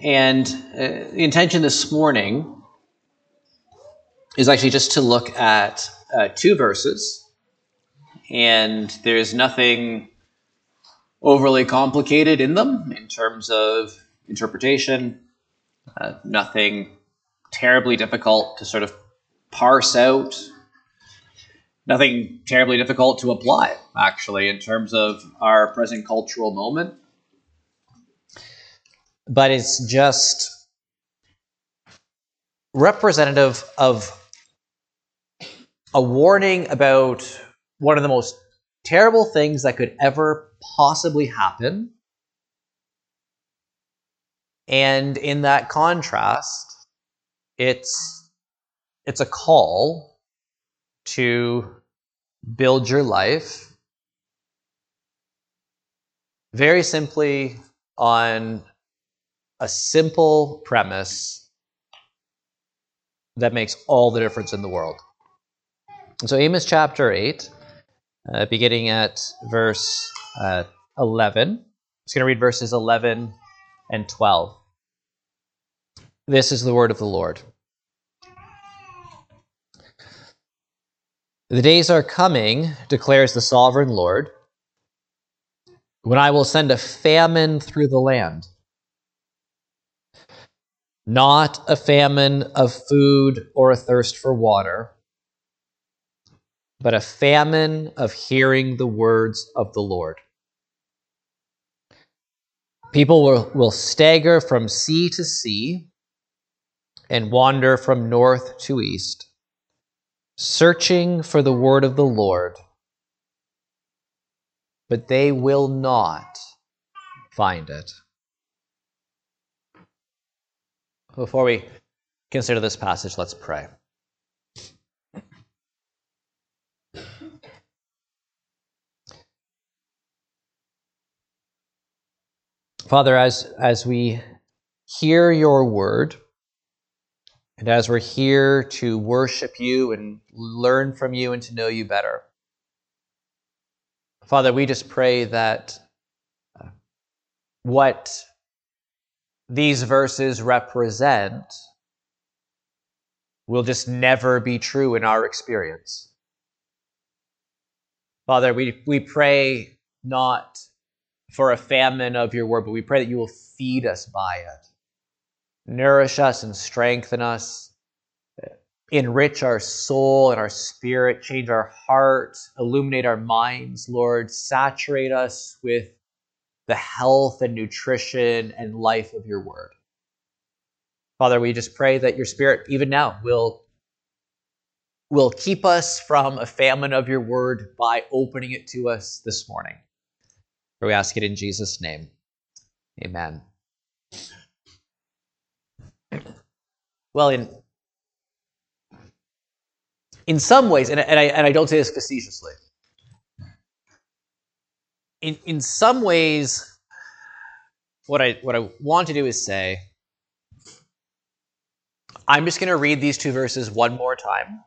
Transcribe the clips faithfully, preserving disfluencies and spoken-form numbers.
And uh, the intention this morning is actually just to look at uh, two verses, and there's nothing overly complicated in them in terms of interpretation, uh, nothing terribly difficult to sort of parse out, nothing terribly difficult to apply, actually, in terms of our present cultural moment. But it's just representative of a warning about one of the most terrible things that could ever possibly happen. And in that contrast, it's it's a call to build your life very simply on a simple premise that makes all the difference in the world. And so Amos chapter eight, uh, beginning at verse uh, eleven. I'm just going to read verses eleven and twelve. This is the word of the Lord. The days are coming, declares the sovereign Lord, when I will send a famine through the land. Not a famine of food or a thirst for water, but a famine of hearing the words of the Lord. People will, will stagger from sea to sea and wander from north to east, searching for the word of the Lord, but they will not find it. Before we consider this passage, let's pray. Father, as, as we hear your word, and as we're here to worship you and learn from you and to know you better, Father, we just pray that what these verses represent will just never be true in our experience. Father, we, we pray not for a famine of your word, but we pray that you will feed us by it. Nourish us and strengthen us. Enrich our soul and our spirit. Change our heart. Illuminate our minds, Lord. Saturate us with the health and nutrition and life of your word. Father, we just pray that your Spirit, even now, will, will keep us from a famine of your word by opening it to us this morning. For we ask it in Jesus' name. Amen. Well, in, in some ways, and, and, I, and I don't say this facetiously, in, in some ways, what I, what I want to do is say, I'm just going to read these two verses one more time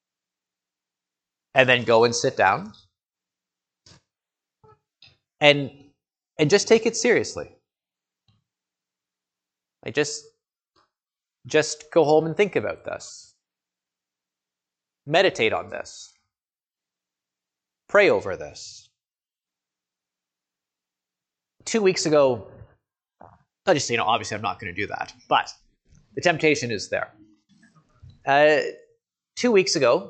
and then go and sit down and, and just take it seriously. I just, just go home and think about this. Meditate on this. Pray over this. Two weeks ago, I'll just say, you know, obviously I'm not going to do that, but the temptation is there. Uh, two weeks ago,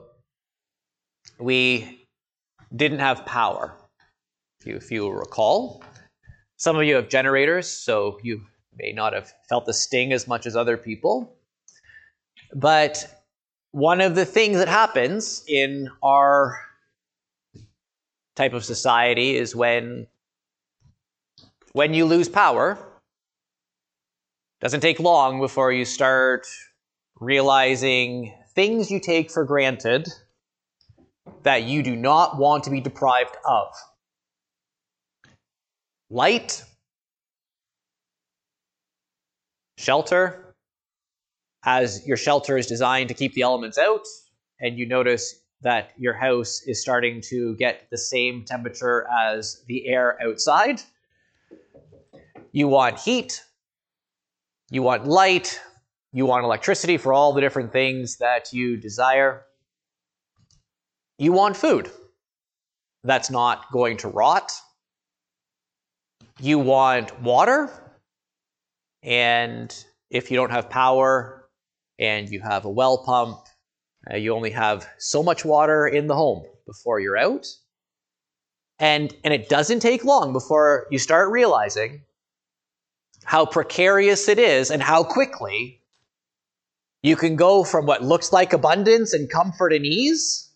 we didn't have power. If you, if you recall, some of you have generators, so you may not have felt the sting as much as other people. But one of the things that happens in our type of society is when, when you lose power, it doesn't take long before you start realizing things you take for granted that you do not want to be deprived of. Light, shelter, as your shelter is designed to keep the elements out, and you notice that your house is starting to get the same temperature as the air outside. You want heat, You want light. You want electricity for all the different things that you desire. You want food that's not going to rot. You want water. And if you don't have power and you have a well pump, uh, you only have so much water in the home before you're out. And, and it doesn't take long before you start realizing how precarious it is and how quickly you can go from what looks like abundance and comfort and ease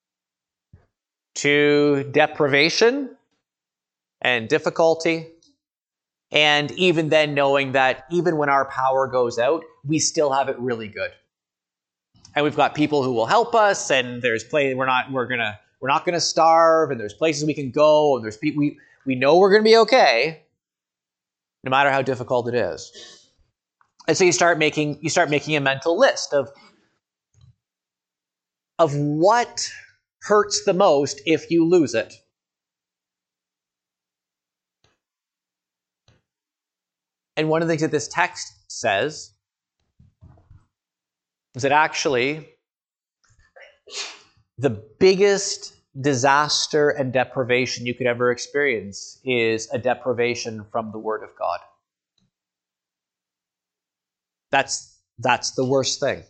to deprivation and difficulty. And even then knowing that even when our power goes out, we still have it really good. And we've got people who will help us, and there's play we're not we're gonna we're not gonna starve, and there's places we can go, and there's people we, we know we're gonna be okay, no matter how difficult it is. And so you start making you start making a mental list of, of what hurts the most if you lose it. And one of the things that this text says is that actually the biggest disaster and deprivation you could ever experience is a deprivation from the Word of God. That's, that's the worst thing.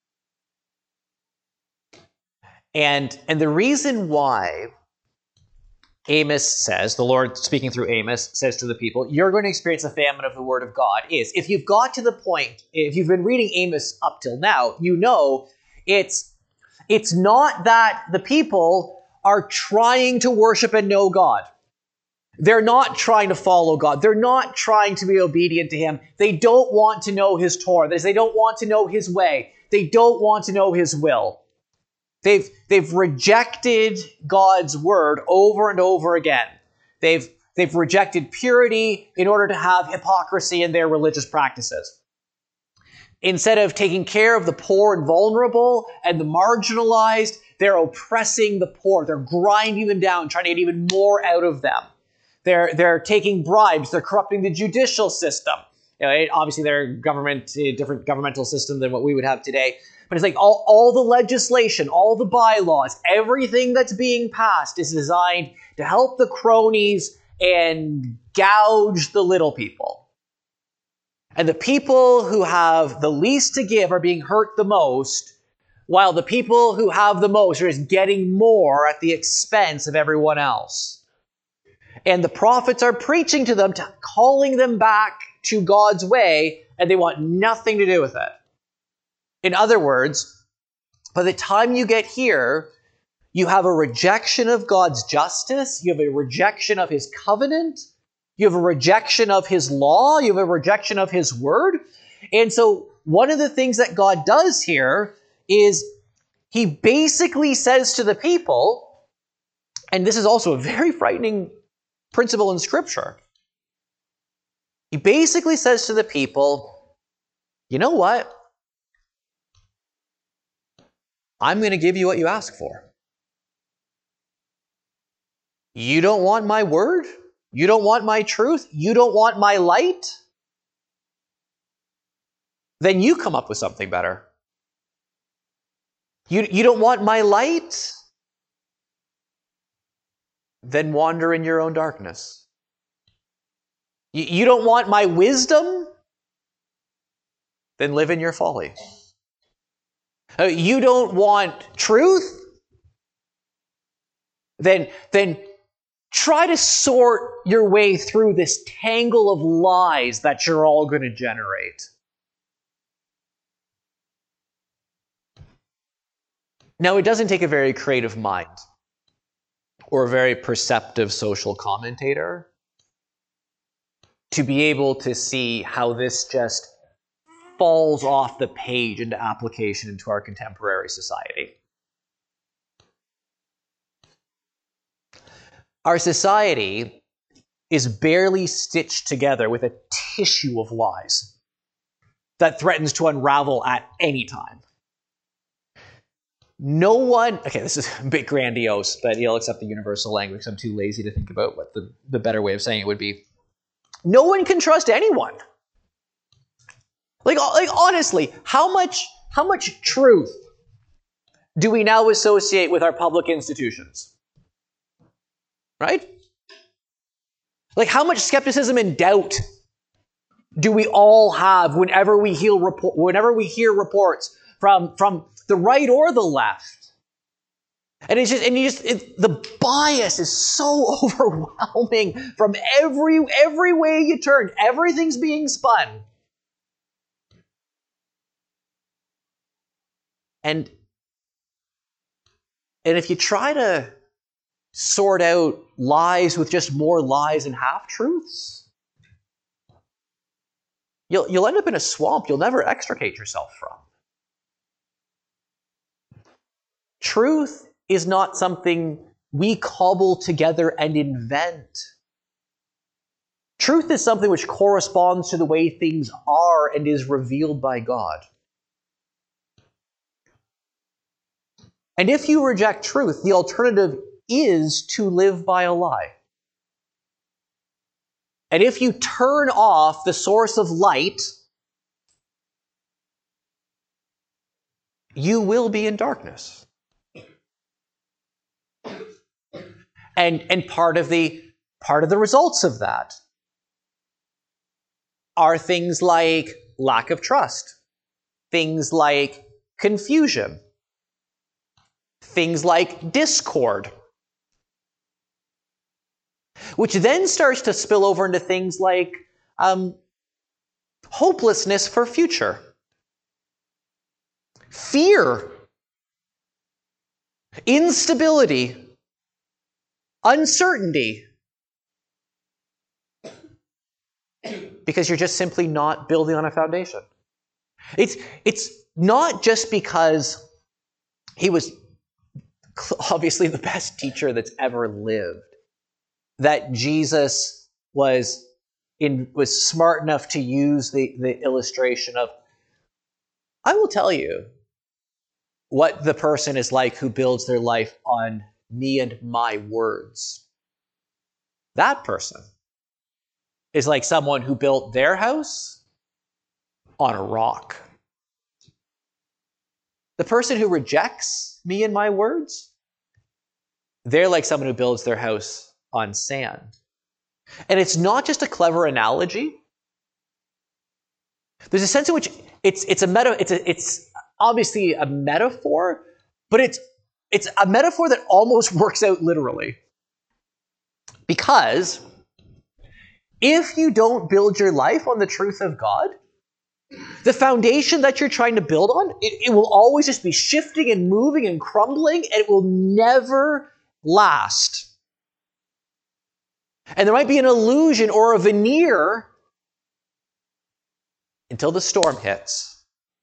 And, and the reason why Amos says, the Lord speaking through Amos says to the people, you're going to experience a famine of the Word of God, is if you've got to the point, if you've been reading Amos up till now, you know it's, it's not that the people are trying to worship and know God. They're not trying to follow God. They're not trying to be obedient to Him. They don't want to know His Torah. They don't want to know His way. They don't want to know His will. They've, they've rejected God's word over and over again. They've, they've rejected purity in order to have hypocrisy in their religious practices. Instead of taking care of the poor and vulnerable and the marginalized, they're oppressing the poor. They're grinding them down, trying to get even more out of them. They're, they're taking bribes. They're corrupting the judicial system. You know, it, obviously, they're government, a different governmental system than what we would have today. But it's like all, all the legislation, all the bylaws, everything that's being passed is designed to help the cronies and gouge the little people. And the people who have the least to give are being hurt the most, while the people who have the most are just getting more at the expense of everyone else. And the prophets are preaching to them, to calling them back to God's way, and they want nothing to do with it. In other words, by the time you get here, you have a rejection of God's justice, you have a rejection of His covenant, you have a rejection of His law, you have a rejection of His word. And so one of the things that God does here is He basically says to the people, and this is also a very frightening principle in Scripture, He basically says to the people, you know what? I'm going to give you what you ask for. You don't want my word? You don't want my truth? You don't want my light? Then you come up with something better. You, you don't want my light? Then wander in your own darkness. You, you don't want my wisdom? Then live in your folly. Uh, you don't want truth? Then, then try to sort your way through this tangle of lies that you're all going to generate. Now, it doesn't take a very creative mind or a very perceptive social commentator to be able to see how this just falls off the page into application into our contemporary society. Our society is barely stitched together with a tissue of lies that threatens to unravel at any time. No one, okay, this is a bit grandiose, but you'll accept the universal language. I'm too lazy to think about what the, the better way of saying it would be. No one can trust anyone. Like, like honestly, how much, how much truth do we now associate with our public institutions? Right? Like, how much skepticism and doubt do we all have whenever we hear report, whenever we hear reports from, from the right or the left? And it's just, and you just, it, the bias is so overwhelming from every every way you turn. Everything's being spun. And and if you try to sort out lies with just more lies and half-truths, you'll you'll end up in a swamp you'll never extricate yourself from. Truth is not something we cobble together and invent. Truth is something which corresponds to the way things are and is revealed by God. And if you reject truth, the alternative is to live by a lie. And if you turn off the source of light, you will be in darkness. And, and part of the part of the results of that are things like lack of trust, things like confusion, things like discord, which then starts to spill over into things like um, hopelessness for future, fear, instability, uncertainty, because you're just simply not building on a foundation. It's, it's not just because he was obviously the best teacher that's ever lived, that Jesus was in was smart enough to use the, the illustration of, I will tell you what the person is like who builds their life on me and my words. That person is like someone who built their house on a rock. The person who rejects me and my words, they're like someone who builds their house on sand. And it's not just a clever analogy. There's a sense in which it's it's a meta it's a, it's obviously a metaphor, but it's it's a metaphor that almost works out literally. Because if you don't build your life on the truth of God, the foundation that you're trying to build on, it, it will always just be shifting and moving and crumbling, and it will never last. And there might be an illusion or a veneer until the storm hits.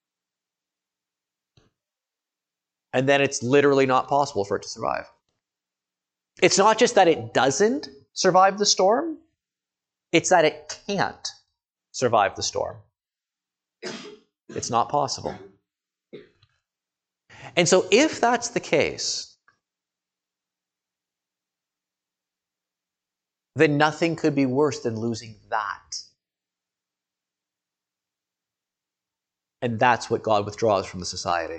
And then it's literally not possible for it to survive. It's not just that it doesn't survive the storm, it's that it can't survive the storm. It's not possible. And so if that's the case, then nothing could be worse than losing that. And that's what God withdraws from the society.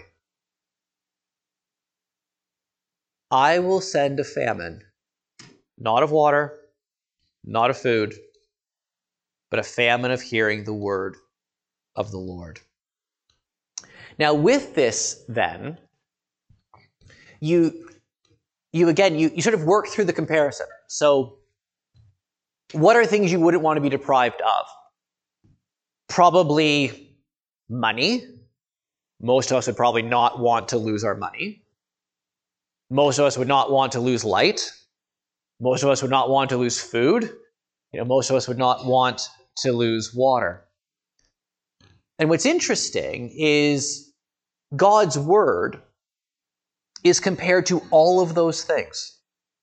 I will send a famine, not of water, not of food, but a famine of hearing the word of the Lord. Now with this then, you, you again, you, you sort of work through the comparison. So what are things you wouldn't want to be deprived of? Probably money. Most of us would probably not want to lose our money. Most of us would not want to lose light. Most of us would not want to lose food. You know, most of us would not want to lose water. And what's interesting is God's word is compared to all of those things.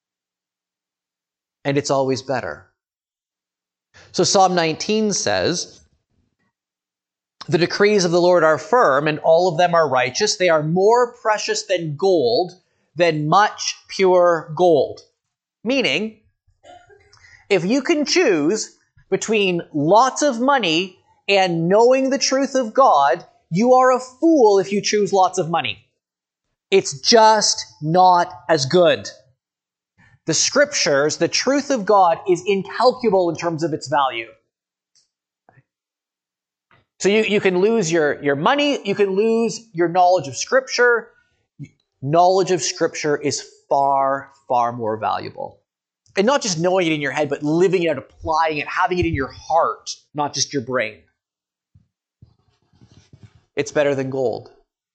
And it's always better. So Psalm nineteen says, "The decrees of the Lord are firm, and all of them are righteous. They are more precious than gold, than much pure gold." Meaning, if you can choose between lots of money and knowing the truth of God, you are a fool if you choose lots of money. It's just not as good. The scriptures, the truth of God is incalculable in terms of its value. So you, you can lose your, your money, you can lose your knowledge of scripture. Knowledge of scripture is far, far more valuable. And not just knowing it in your head, but living it, applying it, having it in your heart, not just your brain. It's better than gold.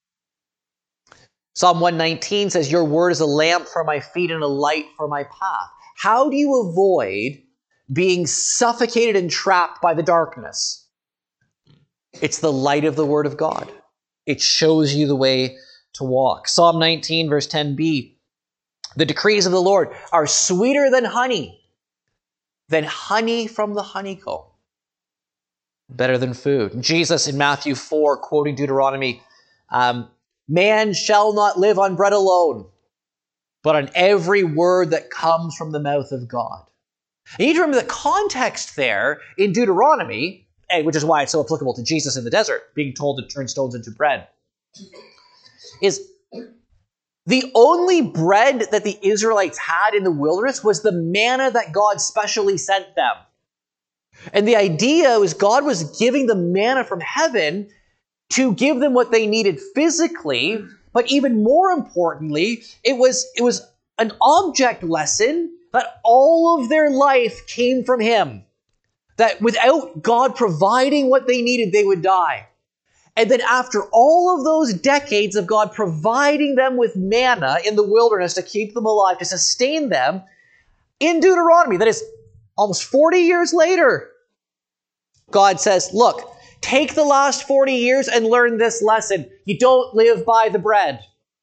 Psalm one nineteen says, your word is a lamp for my feet and a light for my path. How do you avoid being suffocated and trapped by the darkness? It's the light of the word of God. It shows you the way to walk. Psalm nineteen, verse ten b, the decrees of the Lord are sweeter than honey, than honey from the honeycomb. Better than food. Jesus in Matthew four, quoting Deuteronomy, um, man shall not live on bread alone, but on every word that comes from the mouth of God. And you need to remember the context there in Deuteronomy, which is why it's so applicable to Jesus in the desert, being told to turn stones into bread, is the only bread that the Israelites had in the wilderness was the manna that God specially sent them. And the idea was God was giving them manna from heaven to give them what they needed physically, but even more importantly, it was, it was an object lesson that all of their life came from Him. That without God providing what they needed, they would die. And then after all of those decades of God providing them with manna in the wilderness to keep them alive, to sustain them, in Deuteronomy, that is almost forty years later, God says, look, take the last forty years and learn this lesson. You don't live by the bread.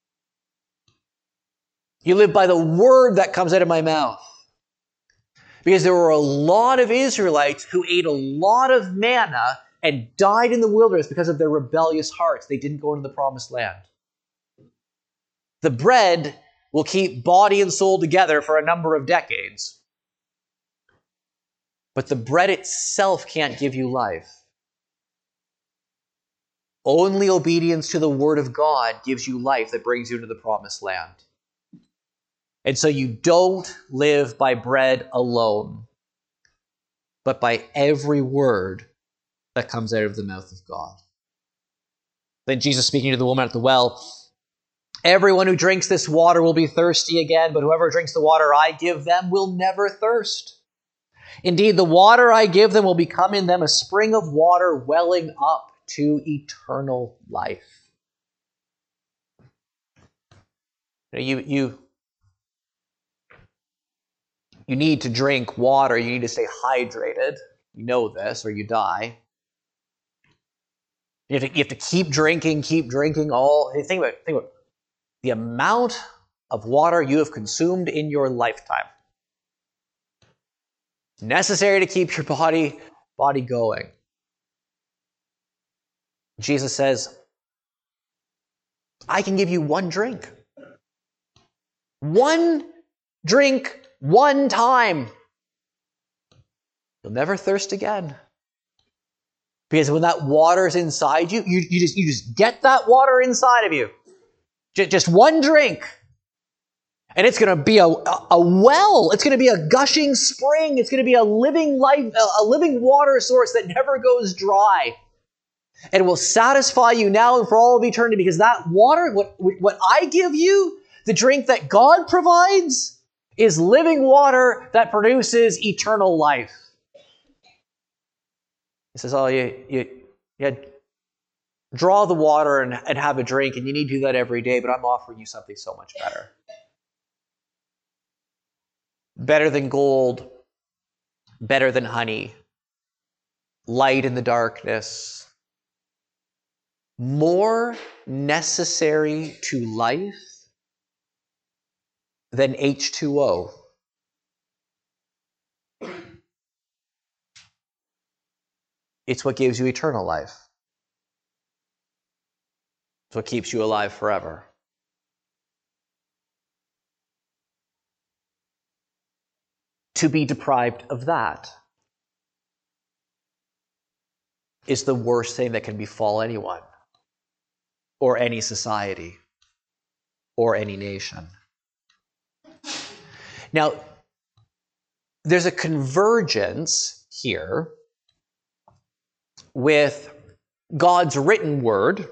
You live by the word that comes out of my mouth. Because there were a lot of Israelites who ate a lot of manna and died in the wilderness because of their rebellious hearts. They didn't go into the promised land. The bread will keep body and soul together for a number of decades. But the bread itself can't give you life. Only obedience to the word of God gives you life that brings you into the promised land. And so you don't live by bread alone, but by every word that comes out of the mouth of God. Then Jesus speaking to the woman at the well, everyone who drinks this water will be thirsty again, but whoever drinks the water I give them will never thirst. Indeed, the water I give them will become in them a spring of water welling up to eternal life. You, you, you need to drink water. You need to stay hydrated. You know this, or you die. You have to, you have to keep drinking, keep drinking. All think about, think about the amount of water you have consumed in your lifetime. Necessary to keep your body, body going. Jesus says, I can give you one drink. One drink, one time. You'll never thirst again. Because when that water is inside you, you, you, just, you just get that water inside of you. Just, just one drink. And it's going to be a, a well. It's going to be a gushing spring. It's going to be a living life, a living water source that never goes dry. And it will satisfy you now and for all of eternity, because that water, what, what I give you, the drink that God provides, is living water that produces eternal life. He says, oh, you, you, you draw the water and, and have a drink, and you need to do that every day, but I'm offering you something so much better. Better than gold, better than honey, light in the darkness, more necessary to life than H two O. It's what gives you eternal life. It's what keeps you alive forever. To be deprived of that, is the worst thing that can befall anyone, or any society, or any nation. Now, there's a convergence here with God's written word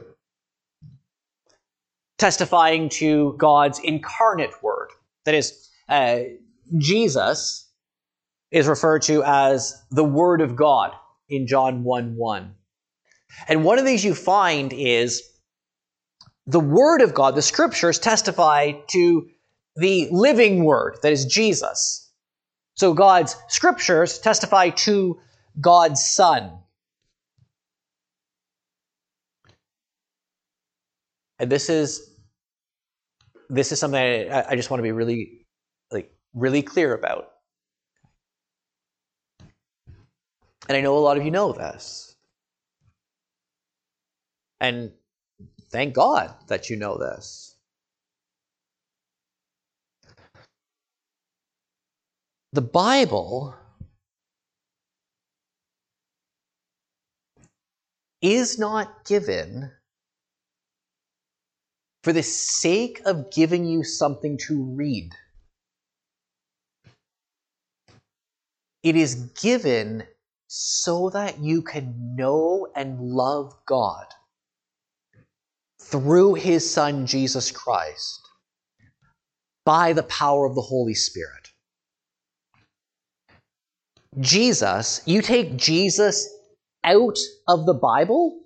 testifying to God's incarnate word. That is, uh, Jesus is referred to as the Word of God in John one one. And one of the things you find is the Word of God, the Scriptures, testify to the living Word, that is Jesus. So God's Scriptures testify to God's Son. And this is this is something I, I just want to be really, like, really clear about. And I know a lot of you know this. And thank God that you know this. The Bible is not given for the sake of giving you something to read. It is given so that you can know and love God through his Son, Jesus Christ, by the power of the Holy Spirit. Jesus, you take Jesus out of the Bible,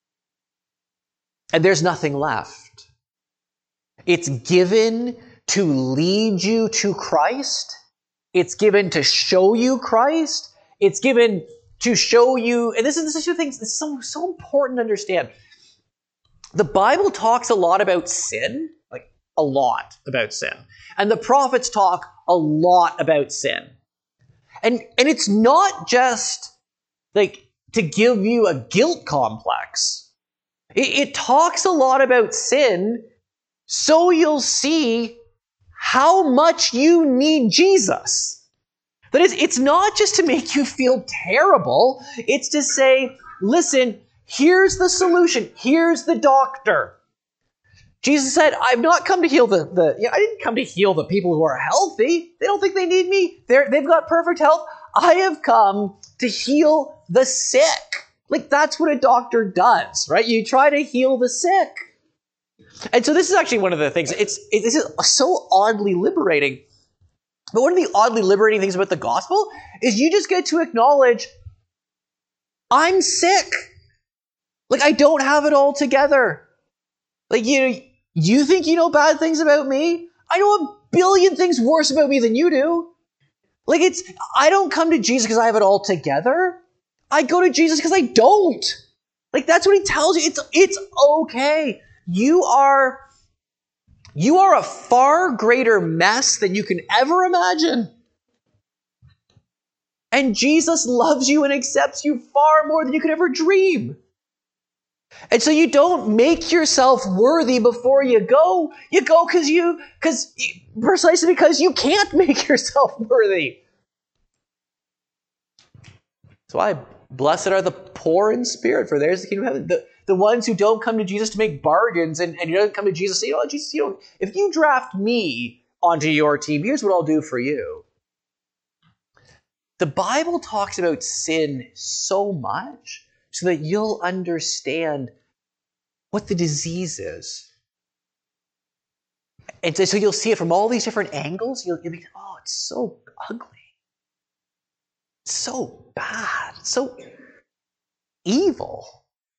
and there's nothing left. It's given to lead you to Christ. It's given to show you Christ. It's given to show you, and this is this is the thing that's so, so important to understand. The Bible talks a lot about sin, like a lot about sin. And the prophets talk a lot about sin. And, and it's not just like to give you a guilt complex. It, it talks a lot about sin so you'll see how much you need Jesus. That is, it's not just to make you feel terrible. It's to say, listen, here's the solution. Here's the doctor. Jesus said, I've not come to heal the, the you know, I didn't come to heal the people who are healthy. They don't think they need me. They're, they've got perfect health. I have come to heal the sick. Like, that's what a doctor does, right? You try to heal the sick. And so this is actually one of the things, it's it, this is so oddly liberating. But one of the oddly liberating things about the gospel is you just get to acknowledge, I'm sick. Like, I don't have it all together. Like, you, you think you know bad things about me? I know a billion things worse about me than you do. Like, it's, I don't come to Jesus because I have it all together. I go to Jesus because I don't. Like, that's what he tells you. It's, it's okay. You are, you are a far greater mess than you can ever imagine. And Jesus loves you and accepts you far more than you could ever dream. And so you don't make yourself worthy before you go. You go because you, because precisely because you can't make yourself worthy. That's why blessed are the poor in spirit, for theirs is the kingdom of heaven. The, the ones who don't come to Jesus to make bargains, and, and you don't come to Jesus and say, you know what, Jesus, you know, if you draft me onto your team, here's what I'll do for you. The Bible talks about sin so much so that you'll understand what the disease is. And so you'll see it from all these different angles. You'll, you'll be, oh, it's so ugly. It's so bad. It's so evil.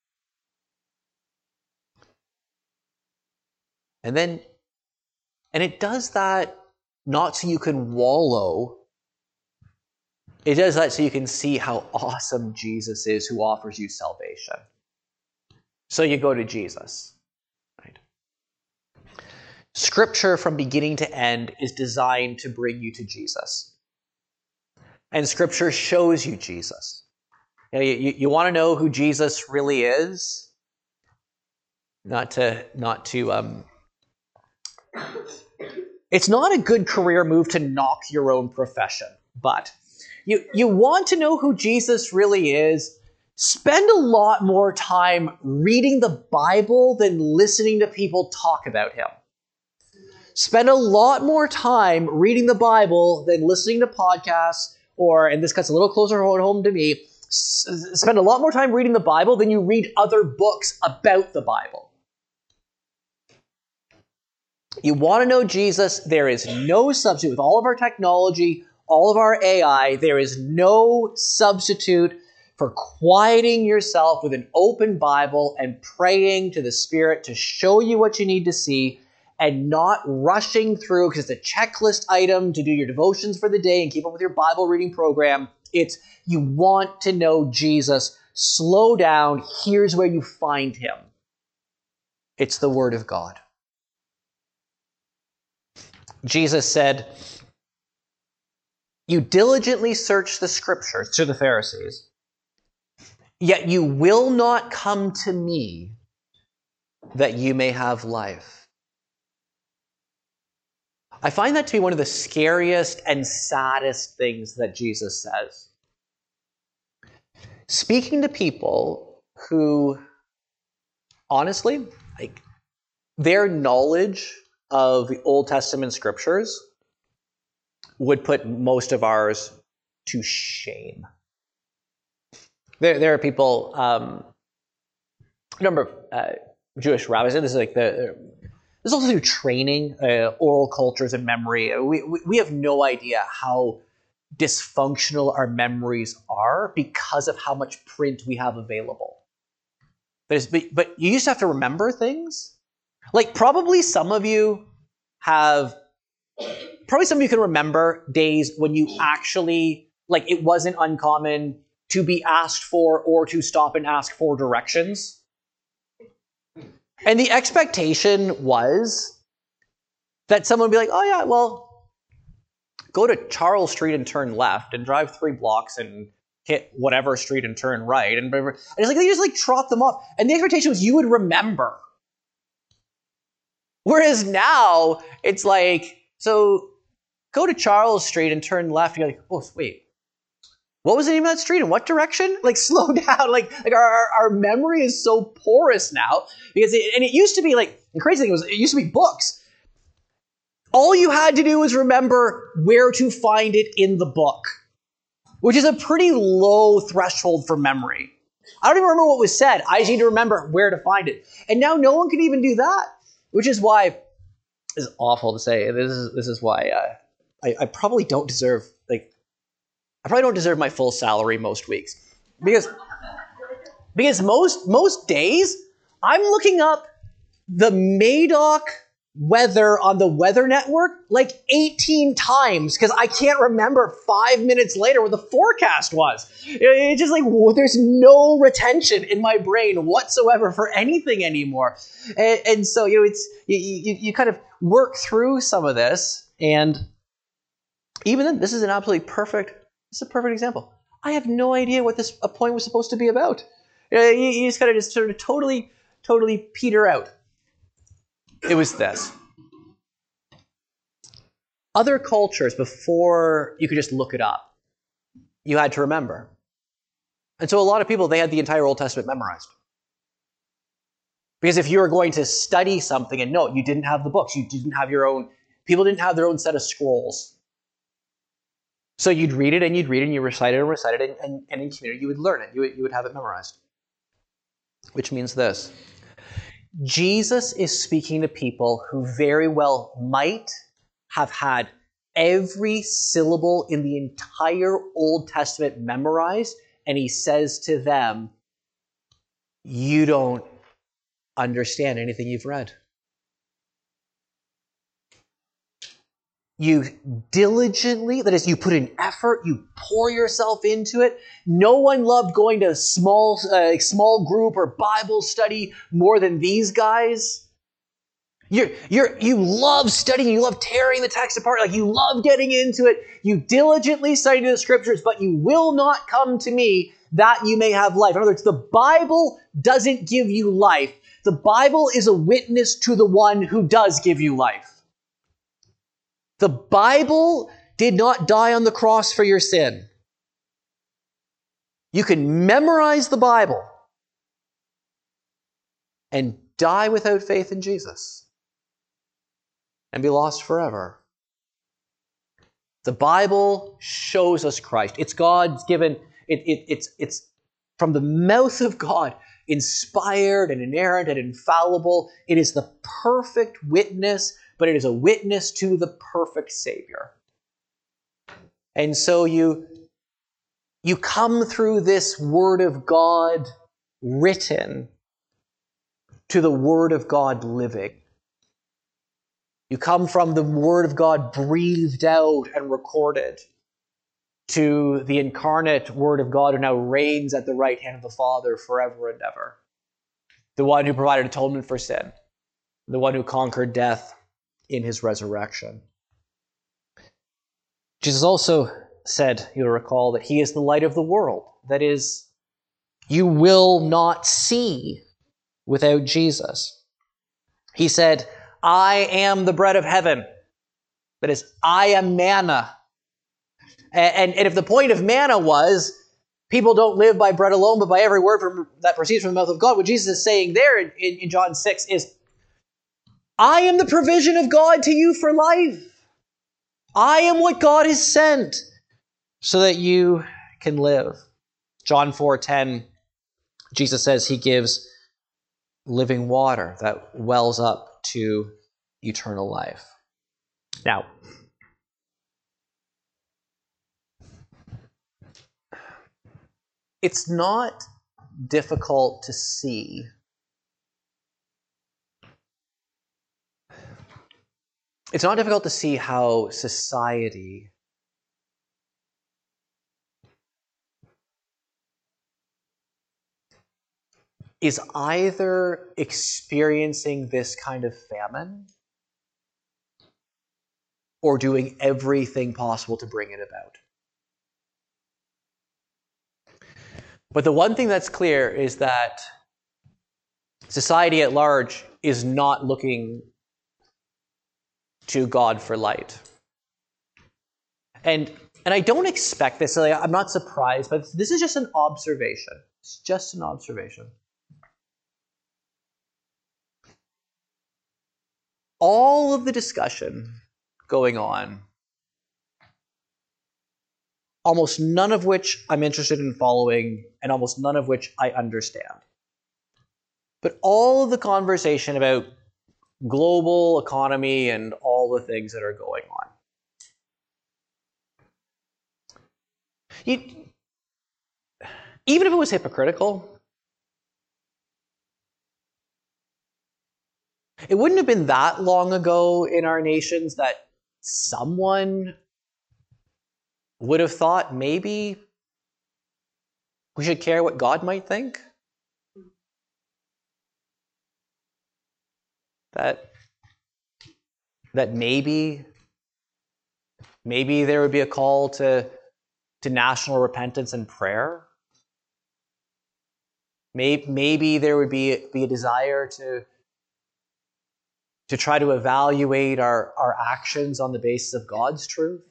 And then, and it does that not so you can wallow. It does that so you can see how awesome Jesus is who offers you salvation. So you go to Jesus. Right? Scripture from beginning to end is designed to bring you to Jesus. And Scripture shows you Jesus. You know, you, you want to know who Jesus really is? Not to, not to, um, it's not a good career move to knock your own profession, but you, you want to know who Jesus really is spend a lot more time reading the Bible than listening to people talk about him. Spend a lot more time reading the Bible than listening to podcasts, or, and this cuts a little closer home to me, s- spend a lot more time reading the Bible than you read other books about the Bible. You want to know Jesus? There is no substitute. With all of our technology, all of our A I, there is no substitute for quieting yourself with an open Bible and praying to the Spirit to show you what you need to see, and not rushing through because it's a checklist item to do your devotions for the day and keep up with your Bible reading program. It's you want to know Jesus. Slow down. Here's where you find him. It's the Word of God. Jesus said, "You diligently search the Scriptures," to the Pharisees, "yet you will not come to me that you may have life." I find that to be one of the scariest and saddest things that Jesus says. Speaking to people who, honestly, like, their knowledge of the Old Testament scriptures would put most of ours to shame. There, there are people, um, a number of uh, Jewish rabbis, and this is like the, There's also through training, uh, oral cultures and memory. We, we we have no idea how dysfunctional our memories are because of how much print we have available. There's, but, but you used to have to remember things. Like probably some of you have, probably some of you can remember days when you actually, like it wasn't uncommon to be asked for or to stop and ask for directions. And the expectation was that someone would be like, oh yeah, well, go to Charles Street and turn left and drive three blocks and hit whatever street and turn right. And, and it's like they just like trot them off. And the expectation was you would remember. Whereas now it's like, so go to Charles Street and turn left. And you're like, oh, wait, what was the name of that street? In what direction? Like, slow down. Like, like our, our memory is so porous now. Because it, and it used to be like, the crazy thing was, it used to be books. All you had to do was remember where to find it in the book, which is a pretty low threshold for memory. I don't even remember what was said. I just need to remember where to find it. And now no one can even do that, which is why, it's awful to say, this is this is why uh, I, I probably don't deserve, like, I probably don't deserve my full salary most weeks. Because, because most, most days, I'm looking up the Madoc weather on the Weather Network like eighteen times because I can't remember five minutes later what the forecast was. It's just like, there's no retention in my brain whatsoever for anything anymore. And, and so, you know, it's you, you, you kind of work through some of this, and even then, this is an absolutely perfect, this is a perfect example. I have no idea what this a point was supposed to be about. You, you just gotta just sort of totally, totally peter out. It was this. Other cultures, before you could just look it up, you had to remember. And so a lot of people, they had the entire Old Testament memorized. Because if you were going to study something, and no, you didn't have the books, you didn't have your own, people didn't have their own set of scrolls. So you'd read it and you'd read it and you recite it and recite it, and, and, and in community you would learn it, you would, you would have it memorized. Which means this. Jesus is speaking to people who very well might have had every syllable in the entire Old Testament memorized, and he says to them, you don't understand anything you've read. You diligently, that is, you put in effort, you pour yourself into it. No one loved going to small, uh, small group or Bible study more than these guys. You're, you're, you love studying, you love tearing the text apart, like you love getting into it. You diligently study the scriptures, but you will not come to me that you may have life. In other words, the Bible doesn't give you life. The Bible is a witness to the one who does give you life. The Bible did not die on the cross for your sin. You can memorize the Bible and die without faith in Jesus and be lost forever. The Bible shows us Christ. It's God's given, it, it, it's, it's from the mouth of God, inspired and inerrant and infallible. It is the perfect witness, but it is a witness to the perfect Savior. And so you, you come through this Word of God written to the Word of God living. You come from the Word of God breathed out and recorded to the incarnate Word of God who now reigns at the right hand of the Father forever and ever. The one who provided atonement for sin. The one who conquered death in his resurrection. Jesus also said, you'll recall, that he is the light of the world. That is, you will not see without Jesus. He said, I am the bread of heaven. That is, I am manna. And, and if the point of manna was, people don't live by bread alone, but by every word from, that proceeds from the mouth of God, what Jesus is saying there in, in, in John six is, I am the provision of God to you for life. I am what God has sent so that you can live. John four ten, Jesus says he gives living water that wells up to eternal life. Now, it's not difficult to see it's not difficult to see how society is either experiencing this kind of famine or doing everything possible to bring it about. But the one thing that's clear is that society at large is not looking to God for light. And, and I don't expect this, I'm not surprised, but this is just an observation. It's just an observation. All of the discussion going on, almost none of which I'm interested in following, and almost none of which I understand. But all of the conversation about global economy and all the things that are going on. You, even if it was hypocritical, it wouldn't have been that long ago in our nations that someone would have thought maybe we should care what God might think. That, that maybe, maybe there would be a call to, to national repentance and prayer. Maybe, maybe there would be, be a desire to, to try to evaluate our, our actions on the basis of God's truth.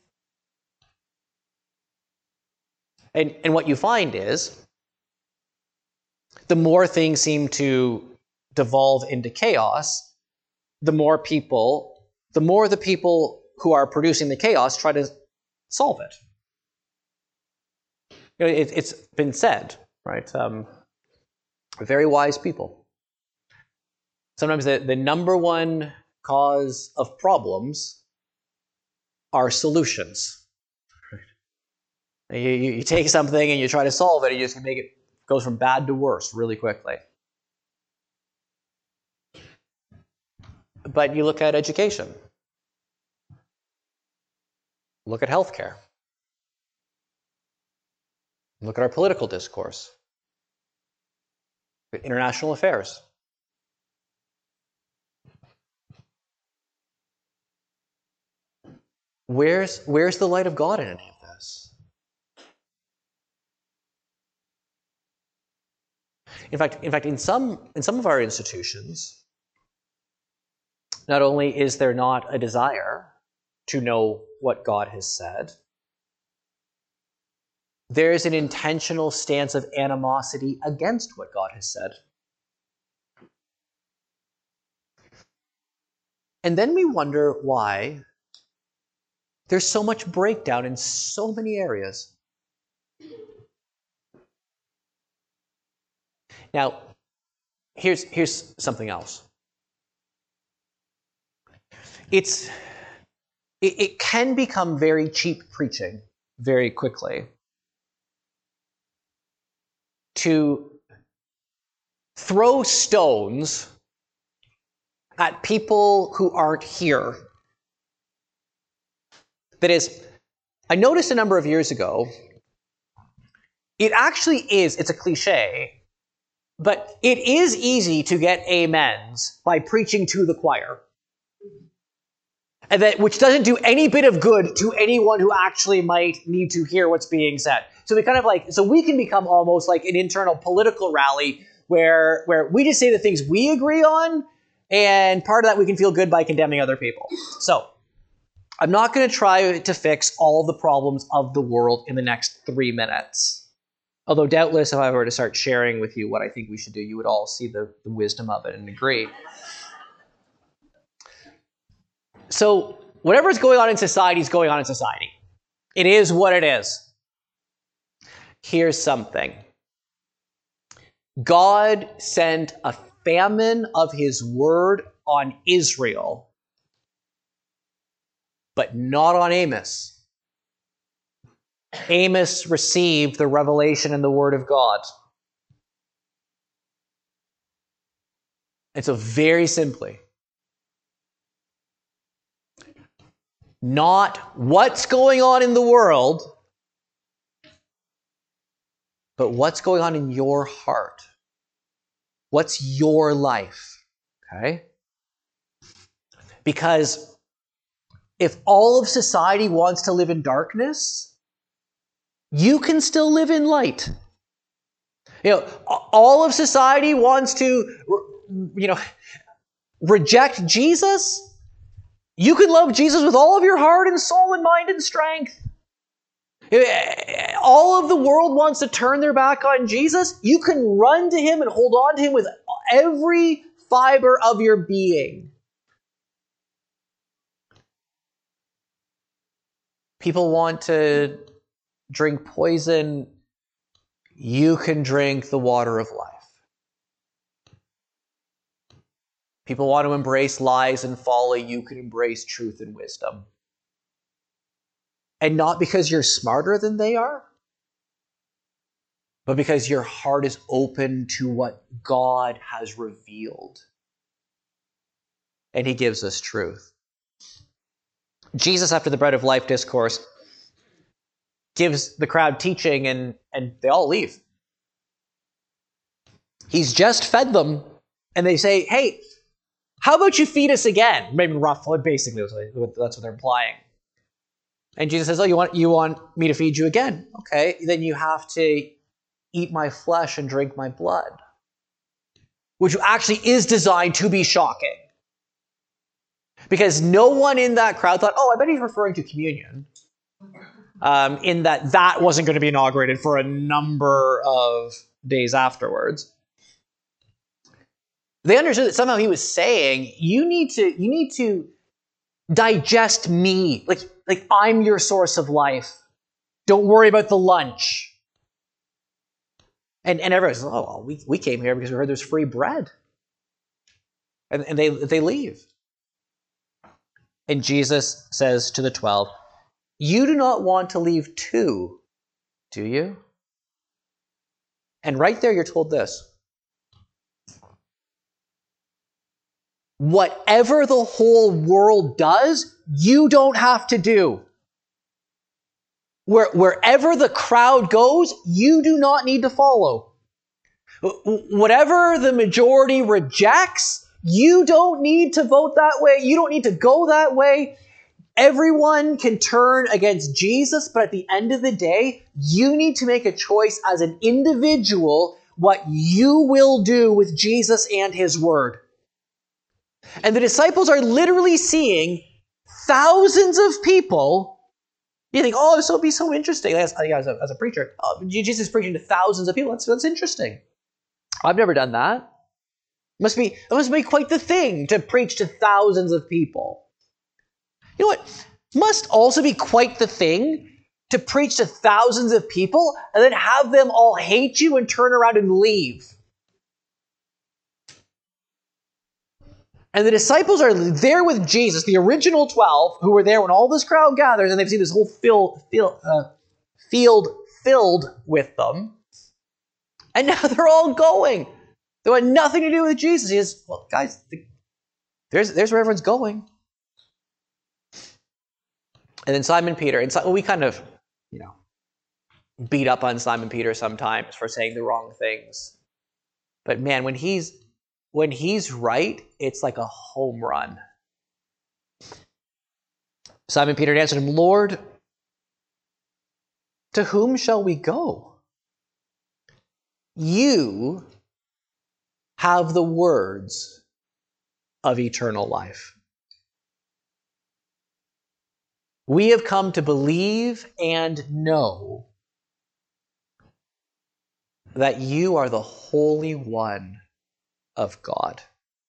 And, and what you find is, the more things seem to devolve into chaos, the more people, the more the people who are producing the chaos try to solve it. You know, it it's been said, right? Um, very wise people. Sometimes the, the number one cause of problems are solutions. Right? You, you, you take something and you try to solve it, and you just make it goes from bad to worse really quickly. But you look at education. Look at healthcare. Look at our political discourse. Look at international affairs. Where's, where's the light of God in any of this? In fact, in fact, in some in some of our institutions, not only is there not a desire to know what God has said, there's an intentional stance of animosity against what God has said. And then we wonder why there's so much breakdown in so many areas. Now, here's, here's something else. It's, it, it can become very cheap preaching very quickly to throw stones at people who aren't here. That is, I noticed a number of years ago, it actually is, it's a cliche, but it is easy to get amens by preaching to the choir. And that, which doesn't do any bit of good to anyone who actually might need to hear what's being said. So we kind of like, so we can become almost like an internal political rally where, where we just say the things we agree on, and part of that we can feel good by condemning other people. So I'm not going to try to fix all the problems of the world in the next three minutes. Although doubtless if I were to start sharing with you what I think we should do, you would all see the, the wisdom of it and agree. So whatever's going on in society is going on in society. It is what it is. Here's something. God sent a famine of his word on Israel, but not on Amos. Amos received the revelation and the word of God. And so very simply, not what's going on in the world, but what's going on in your heart. What's your life? Okay? Because if all of society wants to live in darkness, you can still live in light. You know, all of society wants to, you know, reject Jesus. You can love Jesus with all of your heart and soul and mind and strength. All of the world wants to turn their back on Jesus. You can run to him and hold on to him with every fiber of your being. People want to drink poison. You can drink the water of life. People want to embrace lies and folly. You can embrace truth and wisdom. And not because you're smarter than they are, but because your heart is open to what God has revealed. And he gives us truth. Jesus, after the Bread of Life discourse, gives the crowd teaching, and, and they all leave. He's just fed them, and they say, hey, how about you feed us again? Maybe roughly, basically, that's what they're implying. And Jesus says, oh, you want, you want me to feed you again? Okay, then you have to eat my flesh and drink my blood. Which actually is designed to be shocking. Because no one in that crowd thought, oh, I bet he's referring to communion. Um, in that that wasn't going to be inaugurated for a number of days afterwards. They understood that somehow he was saying, you need to, you need to digest me. Like, like I'm your source of life. Don't worry about the lunch. And, and everyone says, oh, well, we, we came here because we heard there's free bread. And, and they, they leave. And Jesus says to the twelve, you do not want to leave too, do you? And right there you're told this. Whatever the whole world does, you don't have to do. Where, wherever the crowd goes, you do not need to follow. Whatever the majority rejects, you don't need to vote that way. You don't need to go that way. Everyone can turn against Jesus, but at the end of the day, you need to make a choice as an individual what you will do with Jesus and his word. And the disciples are literally seeing thousands of people You think, oh, this will be so interesting. As, as, a, as a preacher, oh, Jesus is preaching to thousands of people. That's, that's interesting. I've never done that. It must be, it must be quite the thing to preach to thousands of people. You know what? It must also be quite the thing to preach to thousands of people and then have them all hate you and turn around and leave. And the disciples are there with Jesus, the original twelve, who were there when all this crowd gathers, and they've seen this whole field, field, uh, field filled with them. And now they're all going. They want nothing to do with Jesus. He says, well, guys, there's, there's where everyone's going. And then Simon Peter, and so, well, we kind of, you know, beat up on Simon Peter sometimes for saying the wrong things. But man, when he's when he's right, it's like a home run. Simon Peter answered him, Lord, to whom shall we go? You have the words of eternal life. We have come to believe and know that you are the Holy One of God.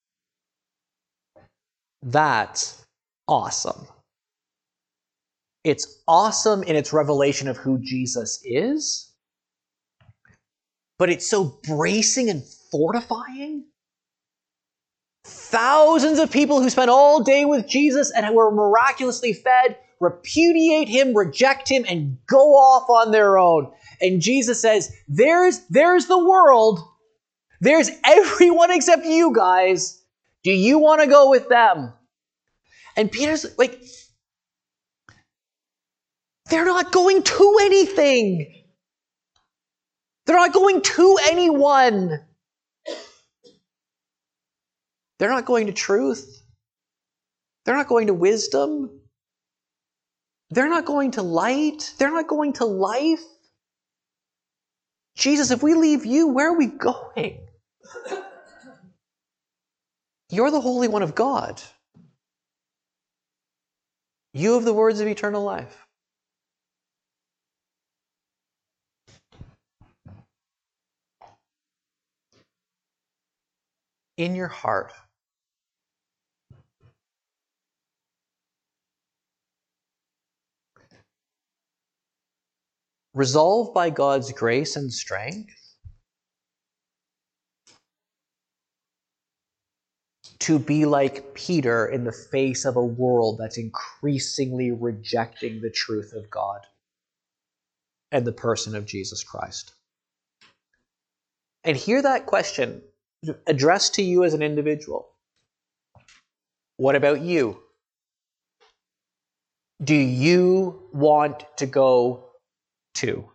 That's awesome. It's awesome in its revelation of who Jesus is, but it's so bracing and fortifying. Thousands of people who spent all day with Jesus and were miraculously fed repudiate him, reject him, and go off on their own. And Jesus says, there's, there's the world. There's everyone except you guys. Do you want to go with them? And Peter's like, they're not going to anything. They're not going to anyone. They're not going to truth. They're not going to wisdom. They're not going to light. They're not going to life. Jesus, if we leave you, where are we going? You're the Holy One of God. You have the words of eternal life. In your heart, resolve by God's grace and strength to be like Peter in the face of a world that's increasingly rejecting the truth of God and the person of Jesus Christ. And hear that question addressed to you as an individual. What about you? Do you want to go too?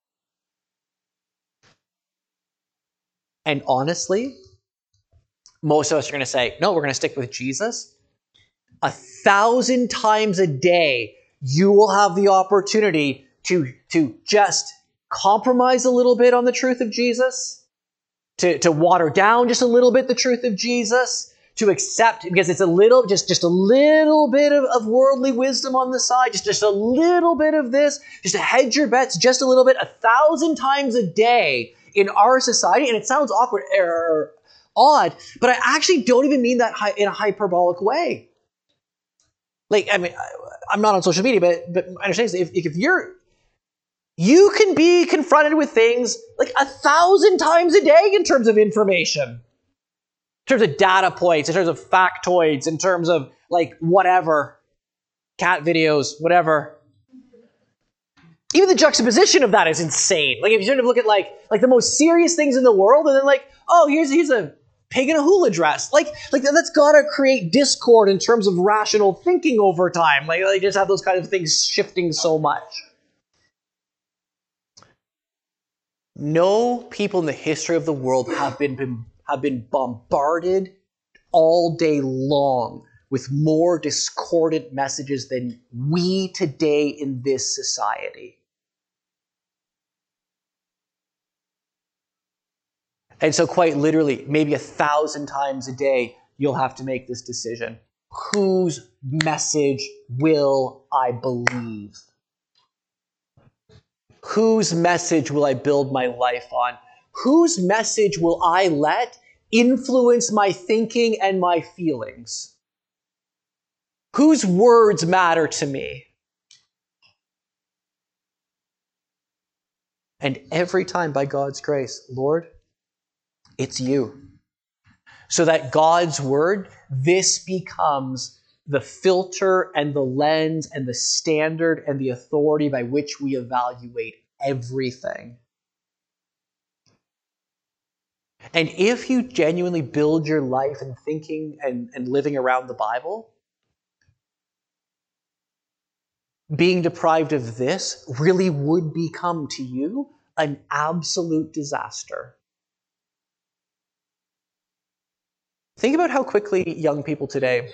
And honestly, most of us are going to say, no, we're going to stick with Jesus. A thousand times a day, you will have the opportunity to, to just compromise a little bit on the truth of Jesus, to, to water down just a little bit the truth of Jesus, to accept, because it's a little, just, just a little bit of, of worldly wisdom on the side, just, just a little bit of this, just to hedge your bets just a little bit, a thousand times a day in our society. And it sounds awkward or odd, but I actually don't even mean that in a hyperbolic way. Like, I mean, I'm not on social media, but, but I understand if, if you're, you can be confronted with things like a thousand times a day in terms of information, in terms of data points, in terms of factoids, in terms of like whatever, cat videos, whatever. Even the juxtaposition of that is insane. Like if you sort of look at like like the most serious things in the world, and then like, oh, here's here's a pig in a hula dress. Like like that's gotta create discord in terms of rational thinking over time. Like they just have those kind of things shifting so much. No people in the history of the world have been, have been bombarded all day long with more discordant messages than we today in this society. And so quite literally, maybe a thousand times a day, you'll have to make this decision. Whose message will I believe? Whose message will I build my life on? Whose message will I let influence my thinking and my feelings? Whose words matter to me? And every time, by God's grace, Lord, it's you. So that God's word, this becomes the filter and the lens and the standard and the authority by which we evaluate everything. And if you genuinely build your life and thinking and, and living around the Bible, being deprived of this really would become to you an absolute disaster. Think about how quickly young people today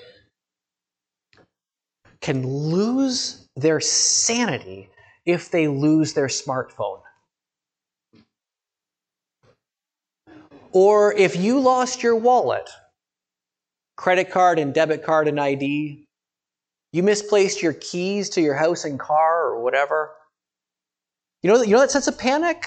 can lose their sanity if they lose their smartphone. Or if you lost your wallet, credit card and debit card and I D, you misplaced your keys to your house and car or whatever. You know, you know that sense of panic?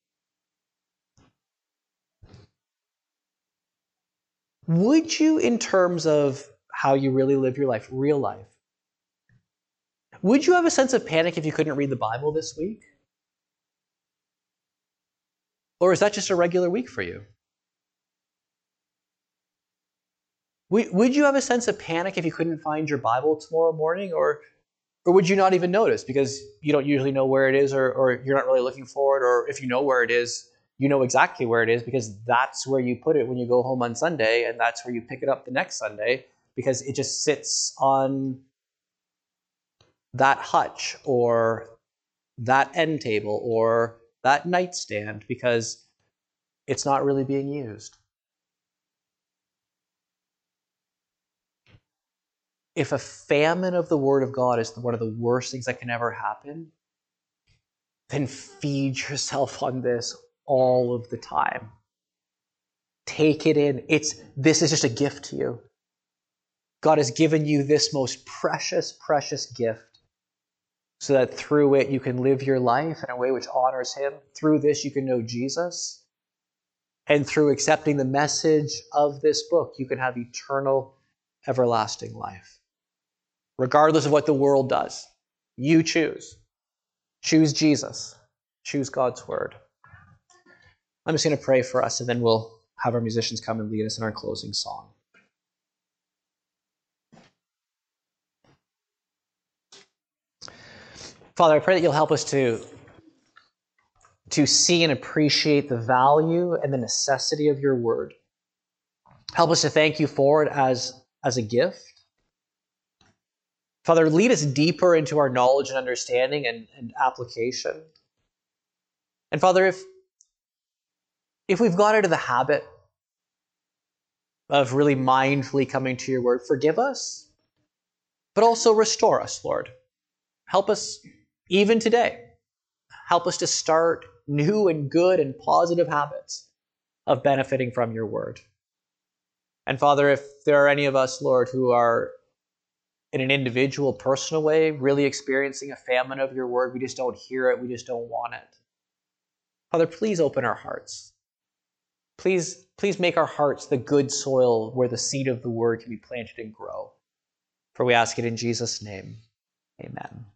Would you, in terms of how you really live your life, real life, would you have a sense of panic if you couldn't read the Bible this week? Or is that just a regular week for you? Would you have a sense of panic if you couldn't find your Bible tomorrow morning? Or, or would you not even notice because you don't usually know where it is, or, or you're not really looking for it, or if you know where it is, you know exactly where it is because that's where you put it when you go home on Sunday, and that's where you pick it up the next Sunday because it just sits on that hutch or that end table or that nightstand because it's not really being used. If a famine of the Word of God is one of the worst things that can ever happen, then feed yourself on this all of the time. Take it in. It's this is just a gift to you. God has given you this most precious, precious gift so that through it you can live your life in a way which honors Him. Through this you can know Jesus. And through accepting the message of this book, you can have eternal, everlasting life. Regardless of what the world does, you choose. Choose Jesus. Choose God's word. I'm just going to pray for us, and then we'll have our musicians come and lead us in our closing song. Father, I pray that you'll help us to, to see and appreciate the value and the necessity of your word. Help us to thank you for it as, as a gift. Father, lead us deeper into our knowledge and understanding and, and application. And Father, if, if we've got into the habit of really mindfully coming to your word, forgive us, but also restore us, Lord. Help us even today. Help us to start new and good and positive habits of benefiting from your word. And Father, if there are any of us, Lord, who are in an individual, personal way, really experiencing a famine of your word, we just don't hear it, we just don't want it. Father, please open our hearts. Please, please make our hearts the good soil where the seed of the word can be planted and grow. For we ask it in Jesus' name. Amen.